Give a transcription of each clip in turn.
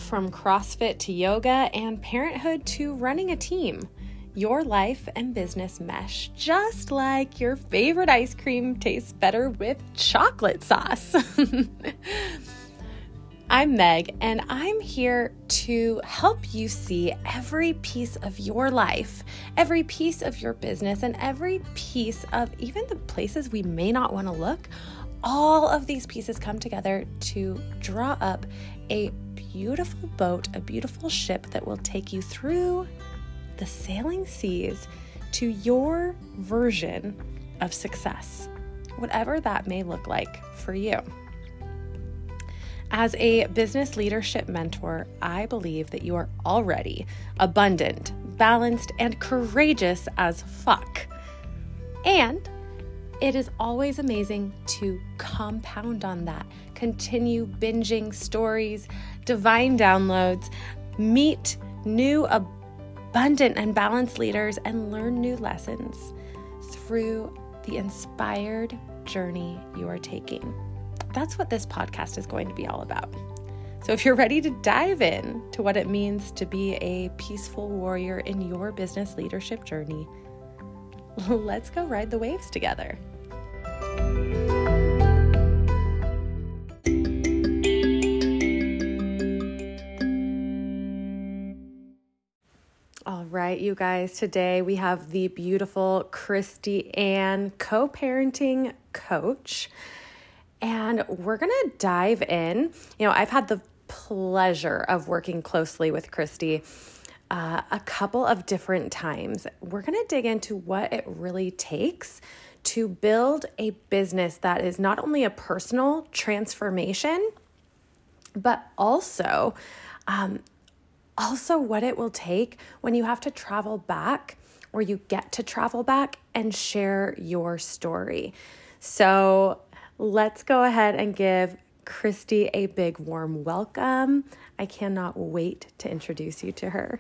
from CrossFit to yoga and parenthood to running a team. Your life and business mesh just like your favorite ice cream tastes better with chocolate sauce. I'm Meg, and I'm here to help you see every piece of your life, every piece of your business, and every piece of even the places we may not want to look. All of these pieces come together to draw up a beautiful boat, a beautiful ship that will take you through the sailing seas to your version of success, whatever that may look like for you. As a business leadership mentor, I believe that you are already abundant, balanced, and courageous as fuck. And it is always amazing to compound on that, continue binging stories, divine downloads, meet new abundant and balanced leaders, and learn new lessons through the inspired journey you are taking. That's what this podcast is going to be all about. So if you're ready to dive in to what it means to be a peaceful warrior in your business leadership journey, let's go ride the waves together. All right, you guys, today we have the beautiful Christy Ann, co-parenting coach. And we're going to dive in. I've had the pleasure of working closely with Christy a couple of different times. We're going to dig into what it really takes to build a business that is not only a personal transformation, but also what it will take when you have to travel back, or you get to travel back and share your story. So let's go ahead and give Christy a big warm welcome. I cannot wait to introduce you to her.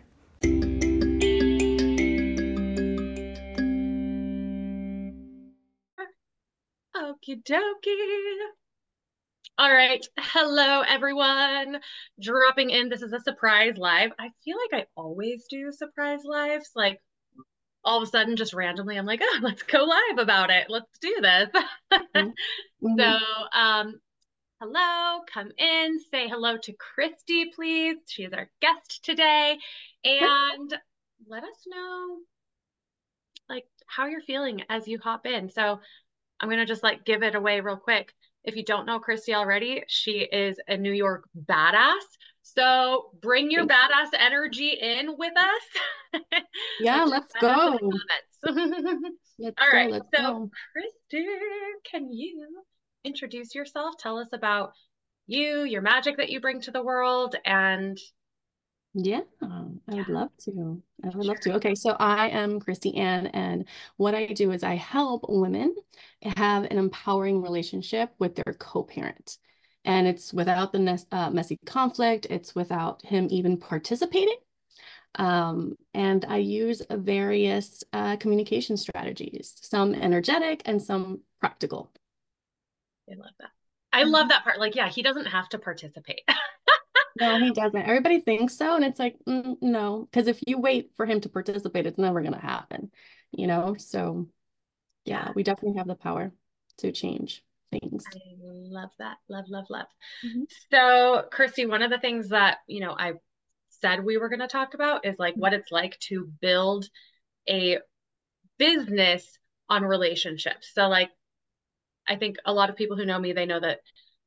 Okie dokie. All right. Hello, everyone. Dropping in. This is a surprise live. I feel like I always do surprise lives. Like all of a sudden, just randomly, I'm like, oh, let's go live about it. Let's do this. Mm-hmm. So, hello, come in, say hello to Christy, please. She is our guest today. And let us know like how you're feeling as you hop in. So I'm going to just like give it away real quick. If you don't know Christy already, she is a New York badass. So bring your badass energy in with us. Yeah, let's go. Let's All go. right. Let's So go. Christy, can you introduce yourself? Tell us about you, your magic that you bring to the world, and Yeah, I would love to. I would love to. Okay, so I am Christy Ann, and what I do is I help women have an empowering relationship with their co-parent. And it's without the messy conflict, it's without him even participating. And I use various communication strategies, some energetic and some practical. I love that. I love that part. Like, yeah, he doesn't have to participate. No, he doesn't. Everybody thinks so. And it's like, no, because if you wait for him to participate, it's never going to happen, So, yeah, we definitely have the power to change things. I love that. Love, love, love. Mm-hmm. So, Christy, one of the things that, I said we were going to talk about is like what it's like to build a business on relationships. So, like, I think a lot of people who know me, they know that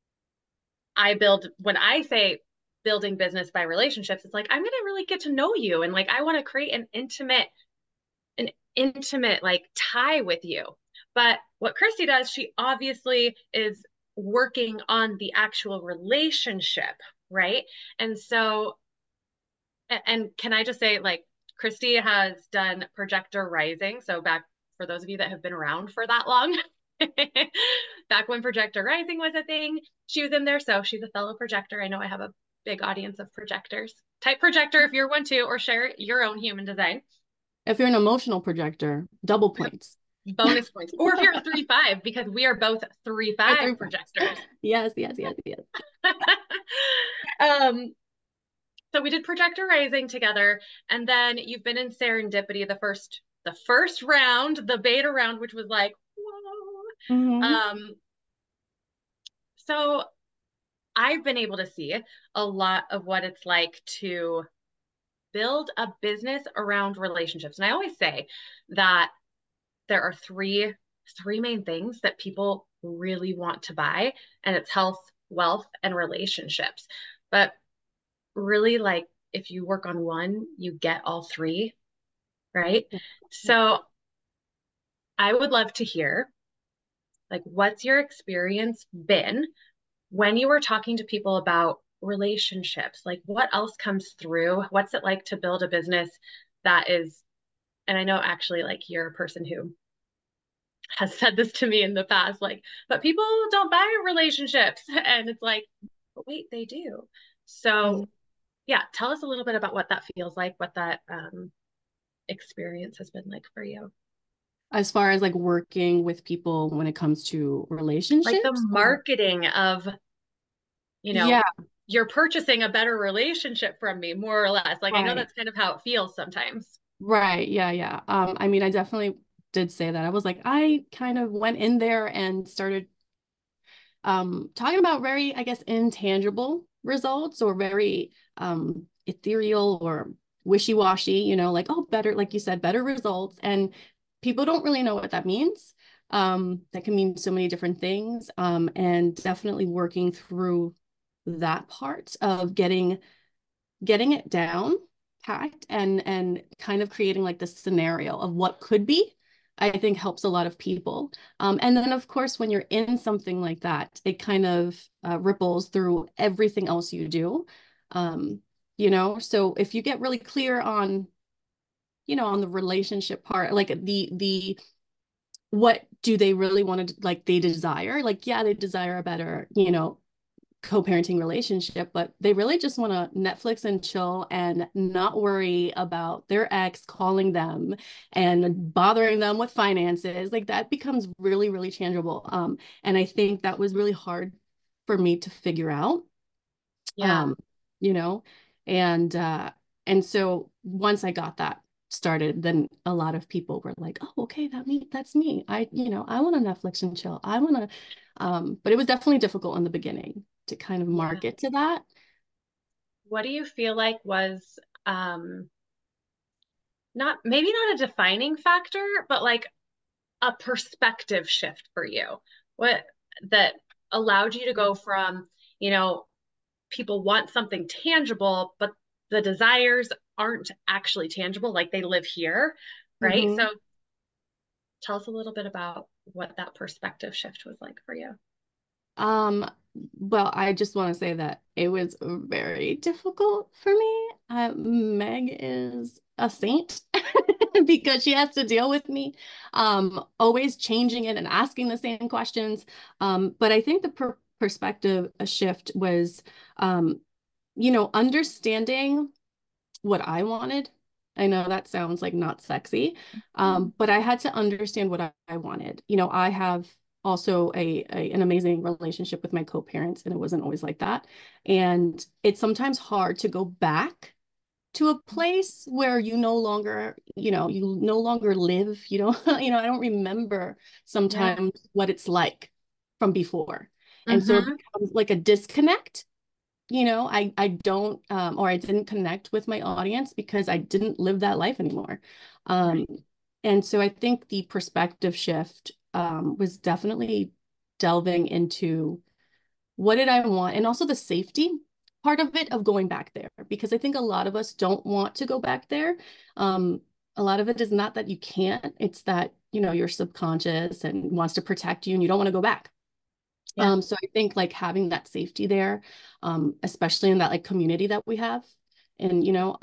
when I say building business by relationships, it's like, I'm going to really get to know you. And like, I want to create an intimate like tie with you. But what Christy does, she obviously is working on the actual relationship, right? And so, and can I just say, like, Christy has done Projector Rising. So back for those of you that have been around for that long, back when Projector Rising was a thing, she was in there. So she's a fellow projector. I know I have a big audience of projectors. Type projector if you're one too, or share your own human design. If you're an emotional projector, double points. Bonus points. Or if you're a 3-5, because we are both 3-5 projectors. Yes, yes, yes, yes. um, So we did Projector Rising together, and then you've been in Serendipity, the first round, the beta round, which was like, whoa. Hmm. So I've been able to see a lot of what it's like to build a business around relationships. And I always say that there are three main things that people really want to buy, and it's health, wealth, and relationships. But really, like, if you work on one, you get all three, right? So I would love to hear, like, what's your experience been when you were talking to people about relationships? Like, what else comes through? What's it like to build a business that is, and I know actually, like, you're a person who has said this to me in the past, like, but people don't buy relationships. And it's like, but wait, they do. Mhm. So, yeah, tell us a little bit about what that feels like, what that experience has been like for you. As far as like working with people when it comes to Like the relationships, marketing of, you yeah, know, you're purchasing a better relationship from me, more or less. Like, I know right. that's kind of how it feels sometimes. Right. Yeah. Yeah. I mean, I definitely did say that. I was like, I kind of went in there and started talking about very, I guess, intangible results or very ethereal or wishy-washy, like, oh, better, like you said, better results. And people don't really know what that means. That can mean so many different things. And definitely working through that part of getting it down packed and kind of creating like the scenario of what could be, I think helps a lot of people. And then of course when you're in something like that, it kind of ripples through everything else you do. um, so if you get really clear on on the relationship part, like the what do they really want to, like, they desire, like, yeah, they desire a better co-parenting relationship, but they really just want to Netflix and chill and not worry about their ex calling them and bothering them with finances. Like that becomes really, really tangible. And I think that was really hard for me to figure out. Yeah. Um, you know, and so once I got that started, then a lot of people were like, oh, okay, that's me. I want to Netflix and chill. I want to, but it was definitely difficult in the beginning to kind of Yeah. market to that. What do you feel like was not maybe not a defining factor, but like a perspective shift for you? What that allowed you to go from, you know, people want something tangible, but the desires aren't actually tangible, like they live here, right? Mhm. So tell us a little bit about what that perspective shift was like for you. Um, well, I just want to say that it was very difficult for me. Meg is a saint because she has to deal with me, always changing it and asking the same questions. But I think the perspective shift was, um, understanding what I wanted. I know that sounds like not sexy, but I had to understand what I wanted. I have also an amazing relationship with my co-parents, and it wasn't always like that. And it's sometimes hard to go back to a place where you no longer live. I don't remember Yeah. sometimes what it's like from before. And so it Mm-hmm. becomes like a disconnect. I don't or I didn't connect with my audience because I didn't live that life anymore. Right. Um, and so I think the perspective shift was definitely delving into what did I want, and also the safety part of it of going back there, because I think a lot of us don't want to go back there. Um, a lot of it is not that you can't, it's that, your subconscious and wants to protect you and you don't want to go back. Yeah. So I think like having that safety there, especially in that like community that we have, and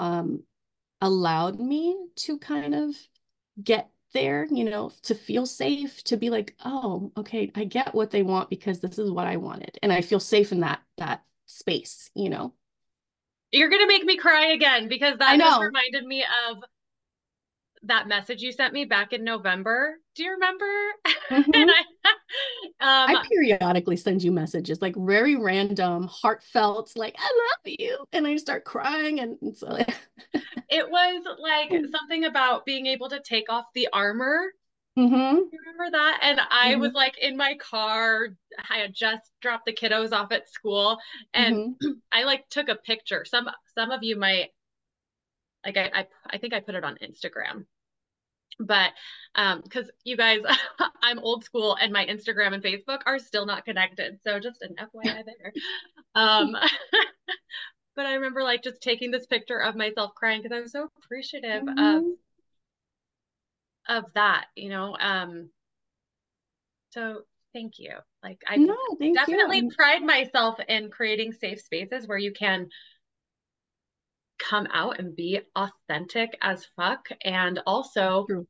allowed me to kind of get there, to feel safe, to be like, oh, okay, I get what they want because this is what I wanted, and I feel safe in that space. You're gonna make me cry again because I that just know. reminded me of that message you sent me back in November. Do you remember? And Mhm. I um periodically send you messages, like very random, heartfelt, like, I love you. And I start crying. And so, it was like something about being able to take off the armor. hmm You remember that? And I was hmm like in my car. I had just dropped the kiddos off at school, and hmm I like took a picture. Some of you might like I think I put it on Instagram. But because you guys, I'm old school and my Instagram and Facebook are still not connected. So just an FYI there. Um, but I remember like just taking this picture of myself crying because I was so appreciative hmm of that, you know. So thank you. Like I No, thank you. definitely pride myself in creating safe spaces where you can come out and be authentic as fuck and also True.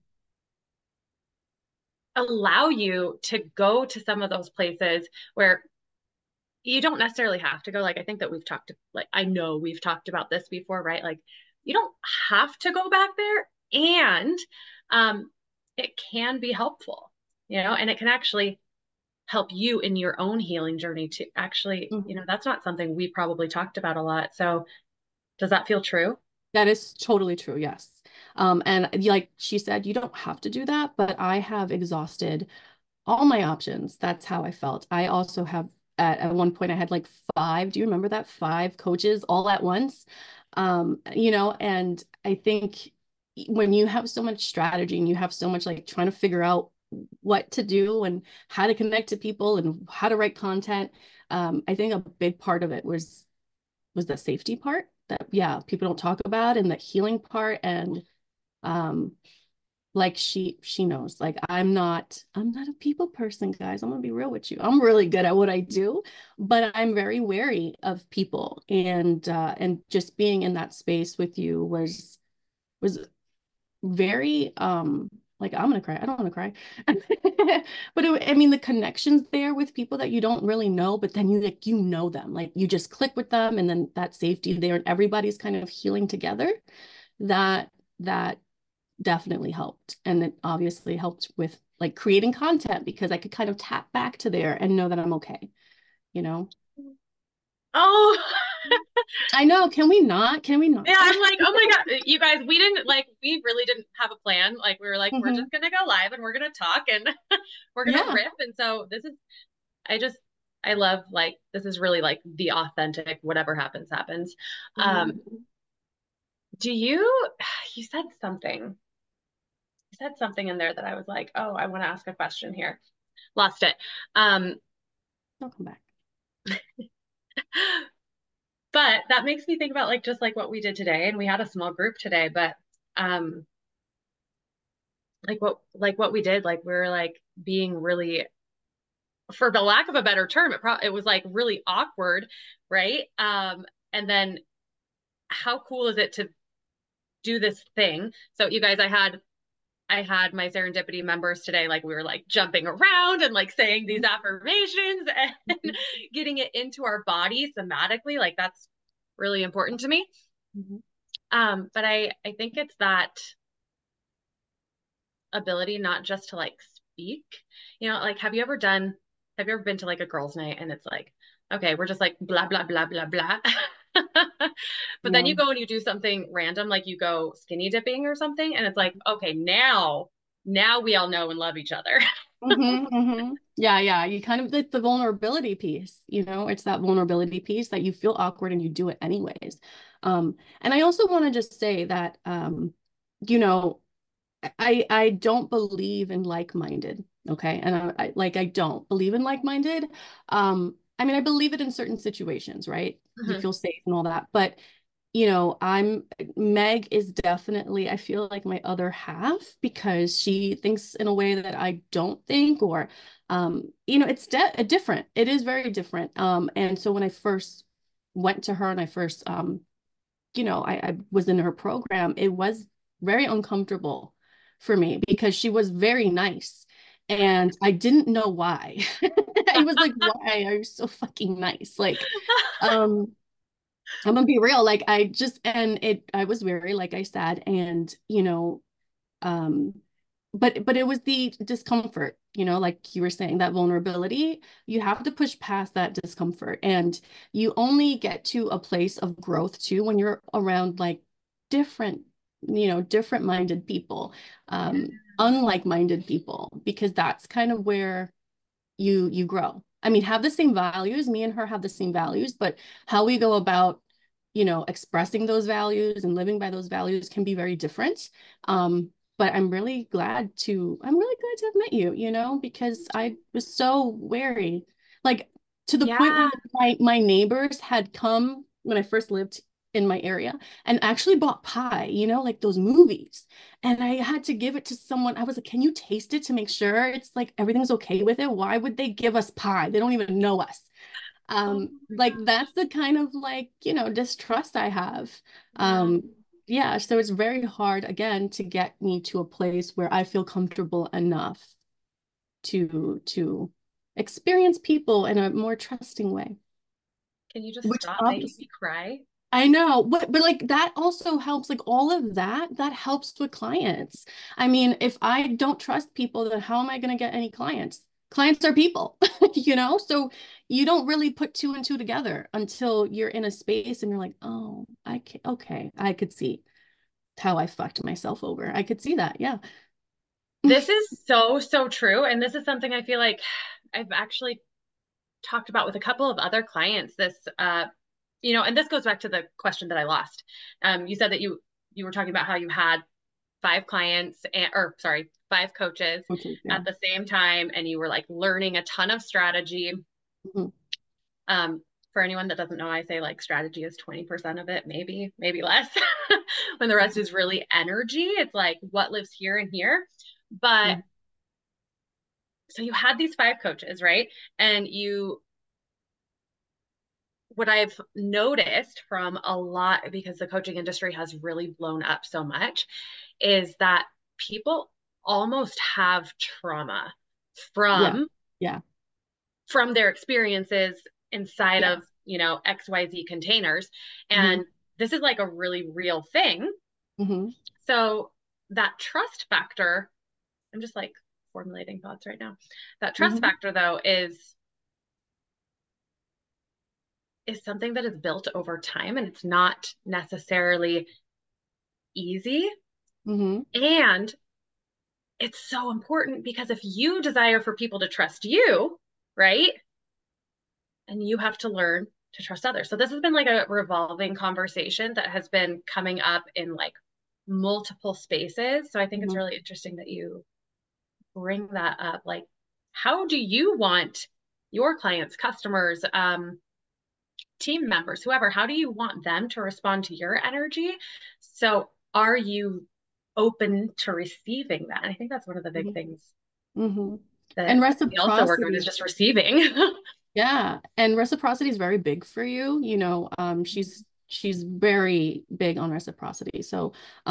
allow you to go to some of those places where you don't necessarily have to go. Like I think that we've talked like I know we've talked about this before, right? Like you don't have to go back there and um it can be helpful, you know, and it can actually help you in your own healing journey to actually, you know, Mhm. that's not something we probably talked about a lot. So does that feel true? That is totally true. Yes. And like she said, you don't have to do that, but I have exhausted all my options. That's how I felt. I also have at one point I had like five, do you remember that? Five coaches all at once. And I think when you have so much strategy and you have so much like trying to figure out what to do and how to connect to people and how to write content, I think a big part of it was the safety part that yeah, people don't talk about and the healing part and um like she knows like I'm not a people person, guys. I'm gonna be real with you. I'm really good at what I do, but I'm very wary of people and just being in that space with you was very like I'm gonna cry. I don't want to cry. But I mean the connections there with people that you don't really know, but then you like you know them. Like you just click with them and then that safety there and everybody's kind of healing together. That definitely helped. And it obviously helped with like creating content because I could kind of tap back to there and know that I'm okay, you know? Oh, I know. Can we not? Can we not? yeah, I'm like, oh my God, you guys, we didn't like, we really didn't have a plan. Like, we were like, we're Mhm. just gonna go live and we're gonna talk and we're gonna Yeah. riff. And so this is, I just, I love like, this is really like the authentic, whatever happens, happens. Um, Mhm. do you, you said something in there that I was like, oh, I want to ask a question here. Lost it. Um, I'll come back. but that makes me think about like, just like what we did today. And we had a small group today, but, um, like what we did, like we were like being really, for the lack of a better term, it was like really awkward, right? And then how cool is it to do this thing? So you guys, I had my serendipity members today, like we were like jumping around and like saying these affirmations and Mhm. getting it into our body somatically. Like that's really important to me. Mhm. But I think it's that ability not just to like speak, you know, like have you ever been to like a girls' night and it's like, okay, we're just like blah blah blah blah blah. But then Yeah. you go and you do something random, like you go skinny dipping or something, and it's like, okay, now we all know and love each other. Yeah, yeah. You kind of like the vulnerability piece, you know, it's that vulnerability piece that you feel awkward and you do it anyways. And I also want to just say that you know, I don't believe in like-minded, okay? And I don't believe in like-minded. I mean, I believe it in certain situations, right? You Mhm. feel safe and all that. But, you know, Meg is definitely, I feel like my other half because she thinks in a way that I don't think, or, you know, it's de different. It is very different. And so when I first went to her and I first, I was in her program, it was very uncomfortable for me because she was very nice. And I didn't know why. I was like, why are you so fucking nice? Like, um, I'm gonna be real. Like I was weary, like I said, and Um, but it was the discomfort, like you were saying, that vulnerability. You have to push past that discomfort, and you only get to a place of growth too when you're around like different, different minded people, Yeah. unlike minded people, because that's kind of where you grow. I mean, have the same values. Me and her have the same values, but how we go about, expressing those values and living by those values can be very different. But I'm really glad to have met you, because I was so wary, like to the point Yeah. where my neighbors had come when I first lived in my area and actually bought pie, like those movies. And I had to give it to someone. I was like, can you taste it to make sure it's like everything's okay with it? Why would they give us pie? They don't even know us. Oh my Like gosh. that's the kind of like, distrust I have. Yeah. Yeah, so it's very hard again to get me to a place where I feel comfortable enough to experience people in a more trusting way, Can you just which stop making obviously me cry? I know, but like that also helps, like all of that helps with clients. I mean, if I don't trust people, then how am I going to get any clients? Clients are people, So you don't really put two and two together until you're in a space and you're like, oh, okay, I could see how I fucked myself over. I could see that. Yeah. This is so, so true. And this is something I feel like I've actually talked about with a couple of other clients. And this goes back to the question that I lost. You said that you were talking about how you had five clients or sorry, five coaches Okay, yeah. at the same time, and you were like learning a ton of strategy. Mhm. Um, for anyone that doesn't know, I say like strategy is 20% of it, maybe less. When the rest is really energy, it's like what lives here and here. But Mhm. so you had these five coaches, right? And what I've noticed from a lot, because the coaching industry has really blown up so much, is that people almost have trauma Yeah. from Yeah. from their experiences inside Yeah. of, XYZ containers. Hmm. And this is like a really real thing. Hmm. So that trust factor, I'm just like formulating thoughts right now. That trust Hmm. factor though is something that is built over time, and it's not necessarily easy. Hmm. And it's so important because if you desire for people to trust you, right? And you have to learn to trust others. So this has been like a revolving conversation that has been coming up in like multiple spaces. So I think it's Hmm. really interesting that you bring that up. Like, how do you want your clients, customers, team members, whoever, how do you want them to respond to your energy? So are you open to receiving that? And I think that's one of the big Hmm. things Hmm. that And we also work on is reciprocity. just receiving. Yeah, and reciprocity is very big for you. She's very big on reciprocity. So,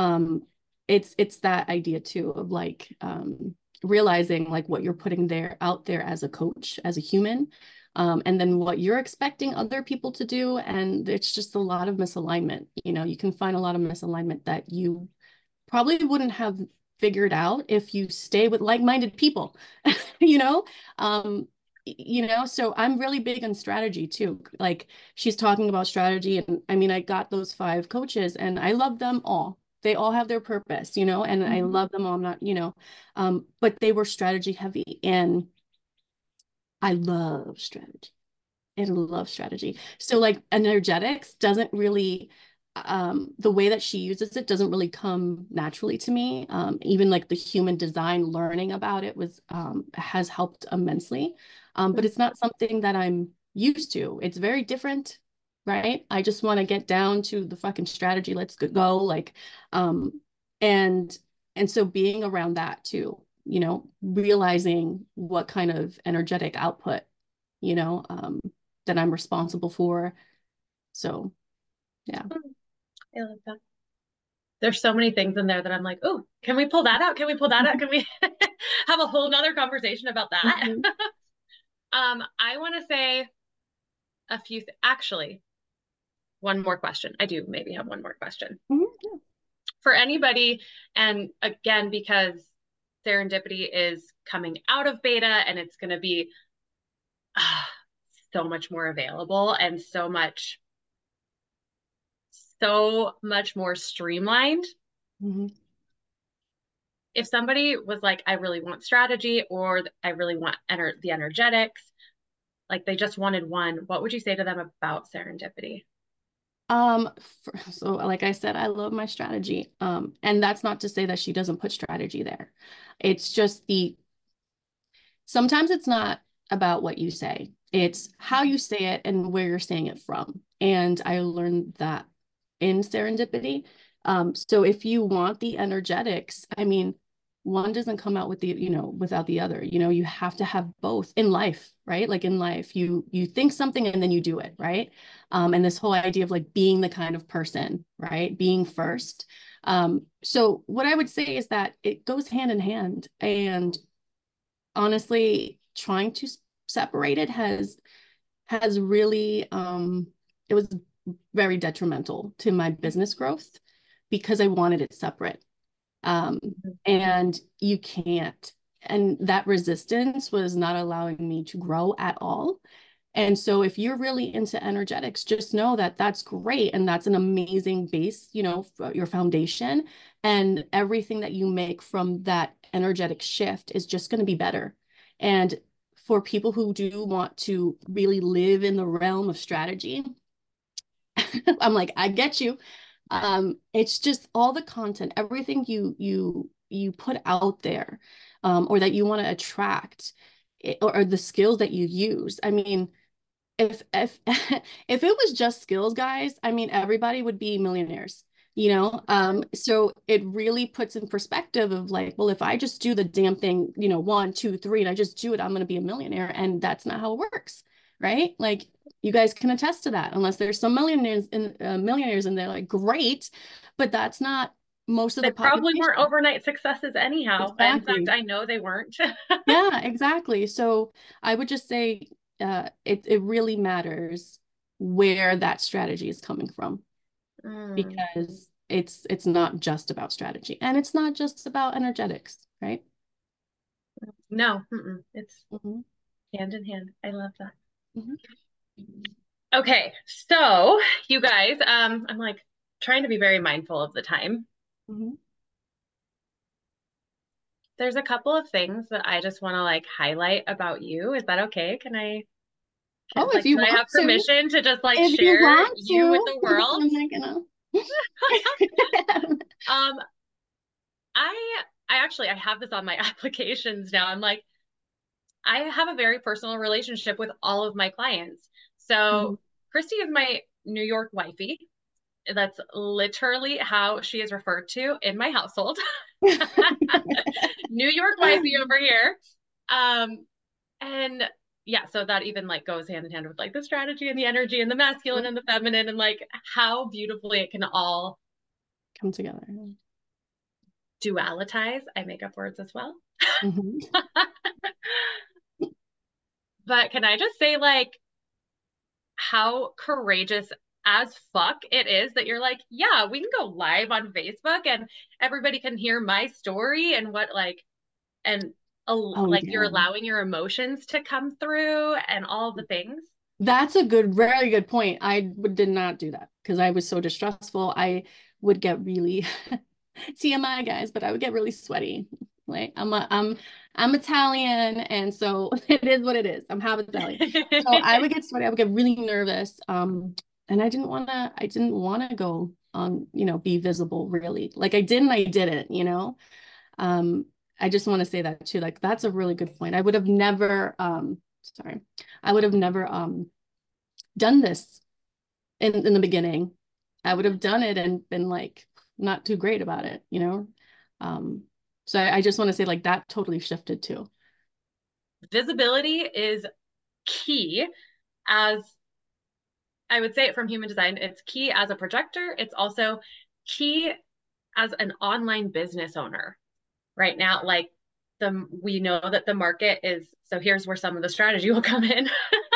it's that idea too of like realizing like what you're putting there out there as a coach, as a human, and then what you're expecting other people to do. And it's just a lot of misalignment. You can find a lot of misalignment that you probably wouldn't have figured out if you stay with like-minded people, you know? Um, so I'm really big on strategy too. Like she's talking about strategy, and I mean, I got those five coaches and I love them all. They all have their purpose, and I Mhm. love them all. I'm not, but they were strategy heavy and I love strategy and love strategy. So like energetics doesn't really the way that she uses it doesn't really come naturally to me. Even like the human design learning about it was has helped immensely. But it's not something that I'm used to. It's very different, right? I just want to get down to the fucking strategy. Let's go. Like and and so being around that too, realizing what kind of energetic output you know, um, that I'm responsible for. So, yeah. I love that. There's so many things in there that I'm like, oh, can we pull that out? Can we pull that out? Can we have a whole nother conversation about that? Mhm. I want to say actually, one more question. I do maybe have one more question. Mhm. for anybody, and again, because Serendipity is coming out of beta and it's going to be so much more available and so much more streamlined. Mm-hmm. If somebody was like, I really want strategy, or I really want the energetics, like they just wanted one, what would you say to them about Serendipity? So like I said, I love my strategy. And that's not to say that she doesn't put strategy there. It's just sometimes it's not about what you say. It's how you say it and where you're saying it from. And I learned that in Serendipity. So if you want the energetics, I mean, one doesn't come out with without the other. You have to have both in life, right? Like in life, you think something and then you do it, right? And this whole idea of like being the kind of person, right? Being first. So what I would say is that it goes hand in hand. And honestly, trying to separate it has really it was very detrimental to my business growth because I wanted it separate. And you can't. And that resistance was not allowing me to grow at all. And so if you're really into energetics, just know that that's great. And that's an amazing base, your foundation. And everything that you make from that energetic shift is just going to be better. And for people who do want to really live in the realm of strategy, I'm like, I get you. It's just all the content, everything you put out there, or that you want to attract, or the skills that you use. I mean, if if it was just skills, guys, I mean, everybody would be millionaires, so it really puts in perspective of like, well, if I just do the damn thing, 1, 2, 3, and I just do it, I'm going to be a millionaire. And that's not how it works, right? Like, you guys can attest to that, unless there's some millionaires and they're like, great, but that's not most of They the probably population. weren't overnight successes anyhow. Exactly. In fact, I know they weren't. Yeah, exactly. So I would just say it really matters where that strategy is coming from, because it's not just about strategy, and it's not just about energetics, right? No, it's hand in hand. I love that. Okay, so you guys, I'm like trying to be very mindful of the time. There's a couple of things that I just want to like highlight about you. Is that okay? Can I If you can I want have to, permission to just like if you share want you with to, the world? I'm not gonna. Um, I actually I have this on my applications now. I'm like, I have a very personal relationship with all of my clients. So Christy is my New York wifey. That's literally how she is referred to in my household. New York wifey over here. And yeah, so that even like goes hand in hand with like the strategy and the energy and the masculine and the feminine, and like how beautifully it can all come together. dualitize. I make up words as well. But can I just say, like, how courageous as fuck it is that you're like, yeah, we can go live on Facebook and everybody can hear my story and what like, and you're allowing your emotions to come through and all the things. That's a very good point. I did not do that because I was so distrustful. I would get really TMI, guys, but I would get really sweaty. Like I'm Italian, and so it is what it is. I'm half Italian. So I would get sweaty, I would get really nervous. And I didn't want to go on, be visible really. Like I didn't, I just want to say that too. Like that's a really good point. I would have never done this in the beginning. I would have done it and been like not too great about it, so I just want to say like that totally shifted too. Visibility is key, as I would say it from human design. It's key as a projector. It's also key as an online business owner right now. Like we know that the market is, so here's where some of the strategy will come in.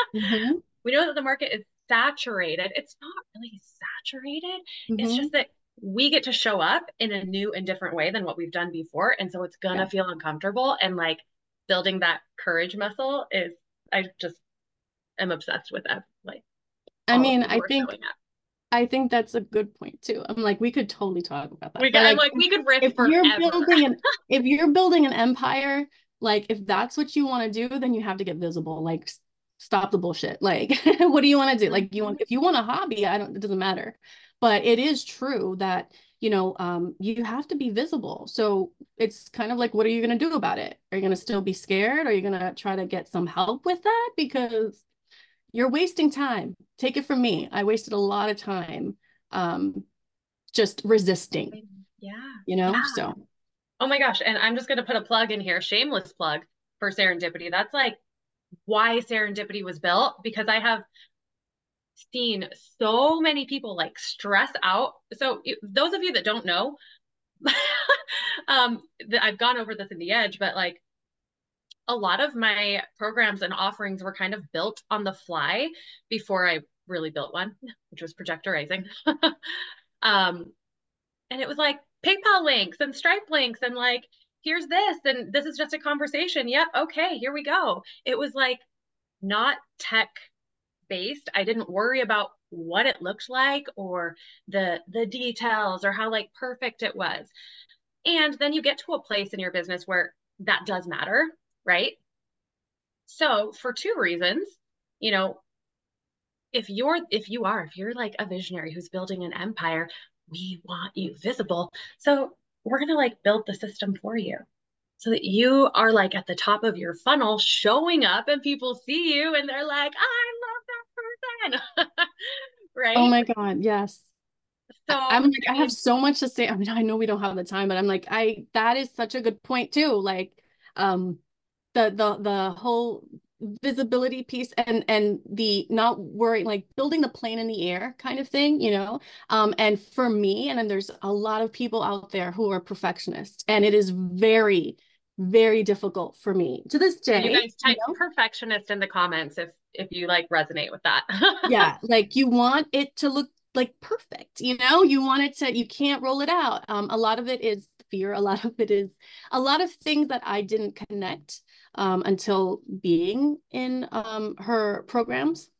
We know that the market is saturated. It's not really saturated. It's just that we get to show up in a new and different way than what we've done before. And so it's gonna Yeah. feel uncomfortable. And like building that courage muscle is, I just am obsessed with that. Like I all of mean, you who are showing up. I think that's a good point too. I'm like, we could totally talk about that. We But I'm like, like, we could riff if you're forever. building an if you're building an empire, like if that's what you want to do, then you have to get visible. Like, stop the bullshit. Like, what do you want to do? Like, if you want a hobby, it doesn't matter. But it is true that, you have to be visible. So it's kind of like, what are you going to do about it? Are you going to still be scared? Are you going to try to get some help with that? Because you're wasting time. Take it from me. I wasted a lot of time just resisting, Yeah. Yeah. Yeah. So Oh my gosh. And I'm just going to put a plug in here, shameless plug for Serendipity. That's like why Serendipity was built, because I have seen so many people like stress out. So those of you that don't know, I've gone over this in the edge, but like a lot of my programs and offerings were kind of built on the fly before I really built one, which was Projector Rising. um, and it was like PayPal links and Stripe links and like, here's this, and this is just a conversation. Yep, okay, here we go. It was like not tech based. I didn't worry about what it looked like or the details or how like perfect it was. And then you get to a place in your business where that does matter, right? So for two reasons, you know, if you're like a visionary who's building an empire, we want you visible. So we're going to like build the system for you so that you are like at the top of your funnel showing up and people see you and they're like, I love that person. oh Right? my God, yes. So, I'm like, I I have mean, so much to say. I mean, I know we don't have the time, but I'm like, that is such a good point too. Like, um, the whole visibility piece and the not worrying, like building the plane in the air kind of thing. And for me, and then there's a lot of people out there who are perfectionists, and it is very, very difficult for me to this you day, guys type perfectionist in the comments if you like resonate with that. Yeah, like you want it to look like perfect, you want it to, you can't roll it out. A lot of it is fear, a lot of it is a lot of things that I didn't connect until being in her programs.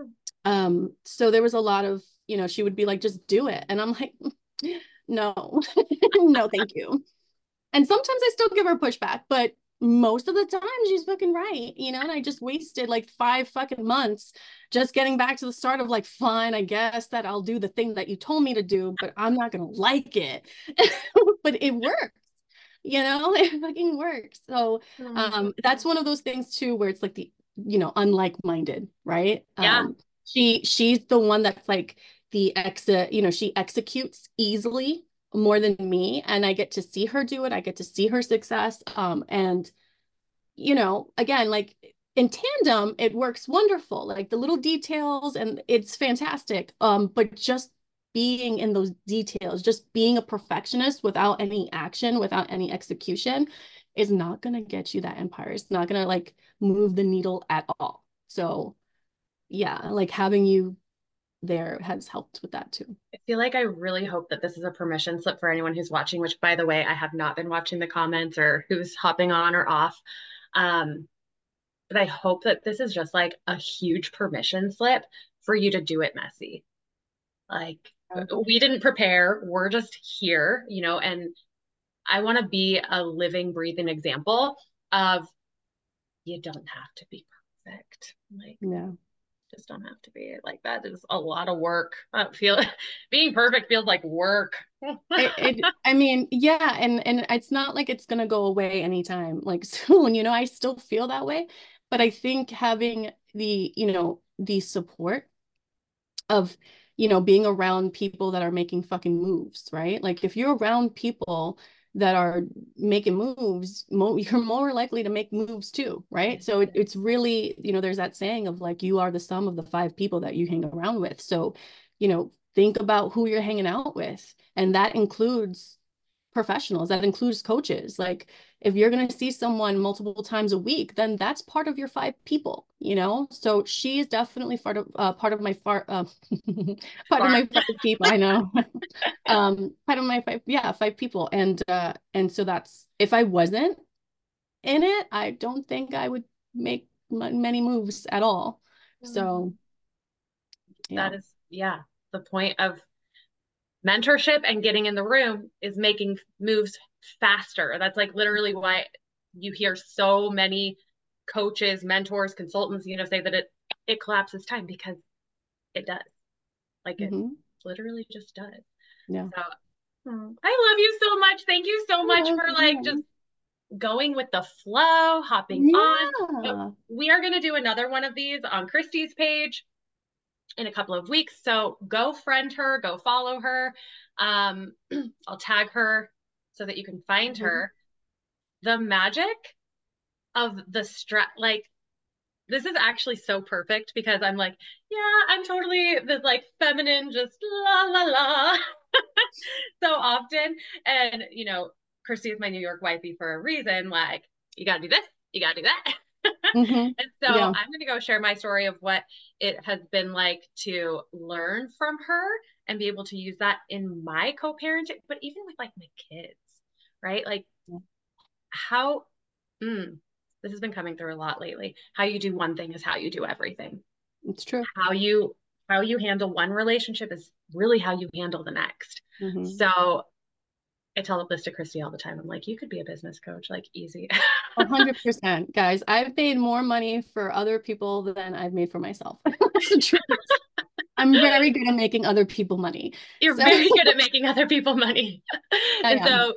So there was a lot of, she would be like, just do it. And I'm like, no, no, thank you. And sometimes I still give her pushback, but most of the time she's fucking right, and I just wasted like 5 fucking months just getting back to the start of like, fine, I guess that I'll do the thing that you told me to do, but I'm not gonna like it. But it works, it fucking works. So that's one of those things too, where it's like the, unlike-minded, right? Yeah. She's the one that's like the exit, she executes easily more than me, and I get to see her do it. I get to see her success. And again, like in tandem, it works wonderful. Like the little details, and it's fantastic. But just being in those details, just being a perfectionist without any action, without any execution, is not gonna get you that empire. It's not gonna like move the needle at all. So yeah, like having you there has helped with that too. I feel like I really hope that this is a permission slip for anyone who's watching, which by the way, I have not been watching the comments or who's hopping on or off. Um, but I hope that this is just like a huge permission slip for you to do it messy. Like we didn't prepare, we're just here, and I want to be a living, breathing example of you don't have to be perfect. Like, Yeah. just don't have to be like that is a lot of work. I don't feel being perfect feels like work. I mean, yeah, and it's not like it's gonna go away anytime like soon, I still feel that way. But I think having the support of, being around people that are making fucking moves, right? Like if you're around people that are making moves, you're more likely to make moves too, right? So it's really, there's that saying of like, you are the sum of the 5 people that you hang around with. So, think about who you're hanging out with. And that includes, professionals. That includes coaches. Like if you're going to see someone multiple times a week, then that's part of your 5 people, you know? So she is definitely part of my part of Far. my 5 people. I know. Part of my 5 people. And so that's, if I wasn't in it, I don't think I would make many moves at all. So yeah. That is, yeah, the point of mentorship and getting in the room is making moves faster. That's like literally why you hear so many coaches, mentors, consultants, say that it collapses time, because it does. Like it Mm-hmm. literally just does. Yeah. So I love you so much. Thank you so much for like Yeah. just going with the flow, hopping on. Yeah. We are going to do another one of these on Christy's page in a couple of weeks. So go friend her, go follow her. I'll tag her so that you can find Mm-hmm. her. The magic of the like, this is actually so perfect because I'm like, yeah, I'm totally this like feminine, just la la la so often. And, Christy is my New York wifey for a reason. Like, you got to do this, you got to do that. Mm-hmm. And so Yeah. I'm going to go share my story of what it has been like to learn from her and be able to use that in my co-parenting, but even with like my kids, right? Like how, this has been coming through a lot lately. How you do one thing is how you do everything. It's true. How you handle one relationship is really how you handle the next. Mm-hmm. So I tell this to Christy all the time. I'm like, you could be a business coach, like easy. 100%, guys. I've made more money for other people than I've made for myself. That's the truth. I'm very good at making other people money. You're very good at making other people money. And so,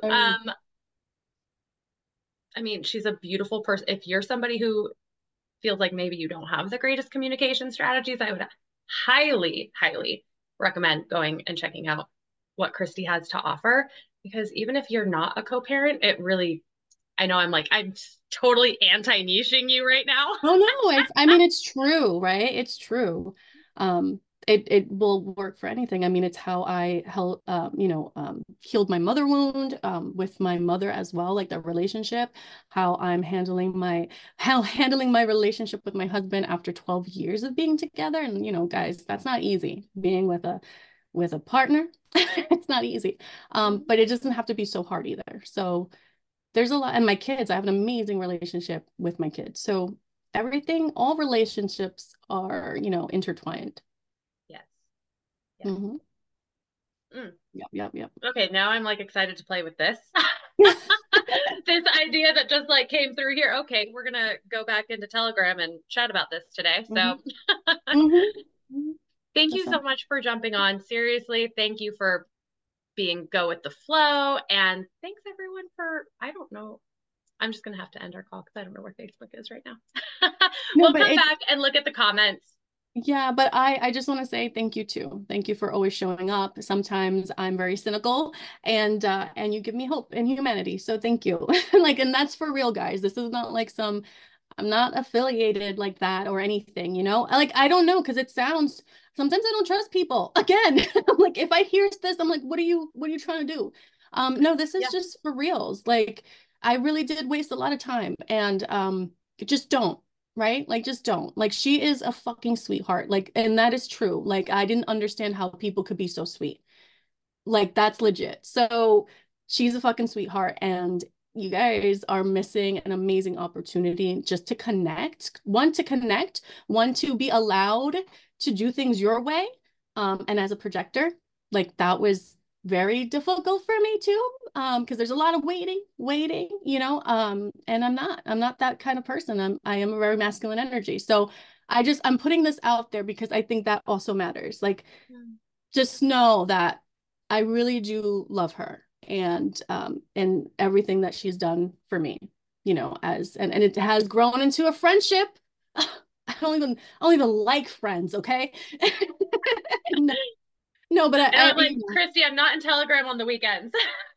I mean, she's a beautiful person. If you're somebody who feels like maybe you don't have the greatest communication strategies, I would highly, highly recommend going and checking out what Christy has to offer. Because even if you're not a co-parent, it really, I know I'm totally anti-niching you right now. Oh no, I mean, it's true, right? It's true. It will work for anything. I mean, it's how I healed my mother wound, with my mother as well, like the relationship, how I'm handling my relationship with my husband after 12 years of being together. And, guys, that's not easy being with a partner. It's not easy. But it doesn't have to be so hard either. So there's a lot, and my kids, I have an amazing relationship with my kids. So all relationships are, intertwined. Yes. Mm-hmm. Yep. Okay, now I'm like excited to play with this. This idea that just like came through here. Okay, we're gonna go back into Telegram and chat about this today. So Mm-hmm. thank you so much for jumping on. Seriously, thank you for being go with the flow. And thanks everyone for, I don't know, I'm just gonna have to end our call because I don't know where Facebook is right now. We'll come back and look at the comments. Yeah, but I just want to say thank you too. Thank you for always showing up. Sometimes I'm very cynical, and you give me hope and humanity. So thank you. And that's for real, guys. This is not like I'm not affiliated like that or anything, Like I don't know, because sometimes I don't trust people. Again, like if I hear this, I'm like, what are you trying to do? No, this is just for reals. Like I really did waste a lot of time, and just don't. Right? Like, just don't. Like, she is a fucking sweetheart. Like, and that is true. Like, I didn't understand how people could be so sweet. Like, that's legit. So, she's a fucking sweetheart. And you guys are missing an amazing opportunity just to connect. One, to be allowed to do things your way. And as a projector, like, that was very difficult for me too, because there's a lot of waiting, and I'm not that kind of person. I am a very masculine energy. So I'm putting this out there because I think that also matters. Like, just know that I really do love her, and everything that she's done for me, and it has grown into a friendship. I don't even like friends, okay? No, but like, Christy, I'm not in Telegram on the weekends.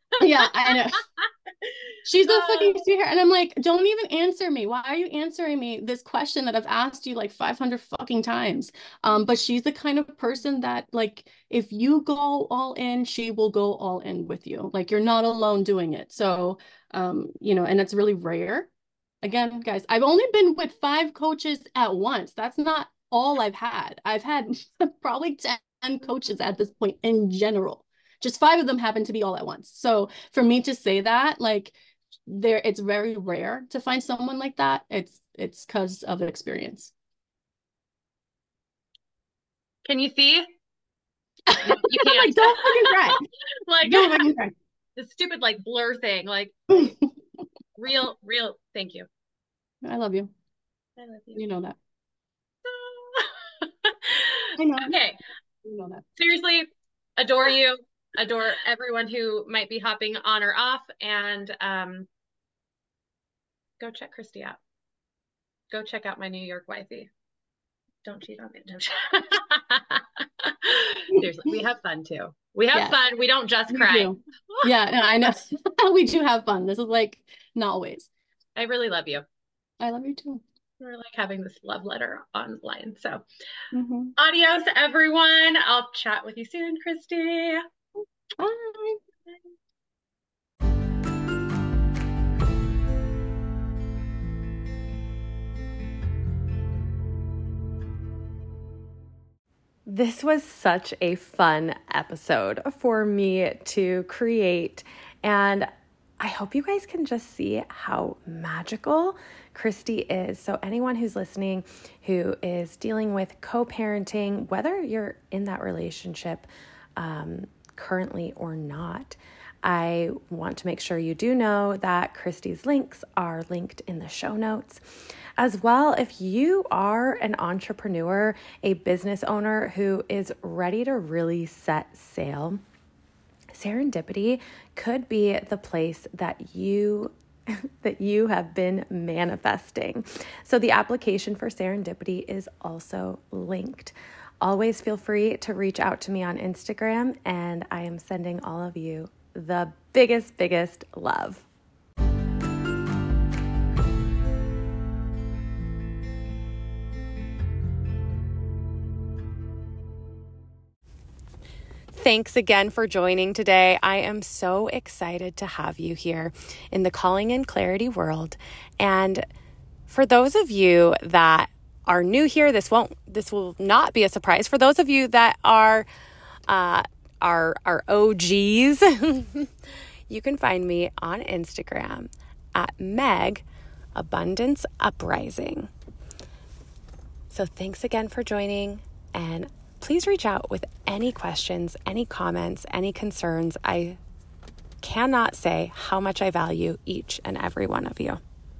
Yeah, I know. She's a fucking sweetheart. And I'm like, don't even answer me. Why are you answering me this question that I've asked you like 500 fucking times? But she's the kind of person that like, if you go all in, she will go all in with you. Like you're not alone doing it. So, and it's really rare. Again, guys, I've only been with 5 coaches at once. That's not all I've had. I've had probably 10 coaches at this point in general. Just 5 of them happen to be all at once. So for me to say that, like, it's very rare to find someone like that. It's because of experience. Can you see? No, you I'm like, can't. don't fucking cry. Like Don't fucking cry. the stupid like blur thing. Like real. Thank you. I love you. I love you. You know that. I know. Okay. You know that. Seriously, adore you. Adore everyone who might be hopping on or off, and go check Christy out. Go check out my New York wifey. Don't cheat on me. Seriously, we have fun too. We have fun. We don't just cry. Do. Yeah, no, I know. We do have fun. This is like not always. I really love you. I love you too. We're like having this love letter online. So adios, everyone. I'll chat with you soon, Christy. Bye. This was such a fun episode for me to create, and I hope you guys can just see how magical Christy is. So anyone who's listening who is dealing with co-parenting, whether you're in that relationship currently or not, I want to make sure you do know that Christy's links are linked in the show notes. As well, if you are an entrepreneur, a business owner who is ready to really set sail, Serendipity could be the place that you have been manifesting. So the application for Serendipity is also linked. Always feel free to reach out to me on Instagram, and I am sending all of you the biggest love. Thanks again for joining today. I am so excited to have you here in the Calling in Clarity world. And for those of you that are new here, this will not be a surprise. For those of you that are OGs, you can find me on Instagram at Meg Abundance Uprising. So thanks again for joining, and please reach out with any questions, any comments, any concerns. I cannot say how much I value each and every one of you.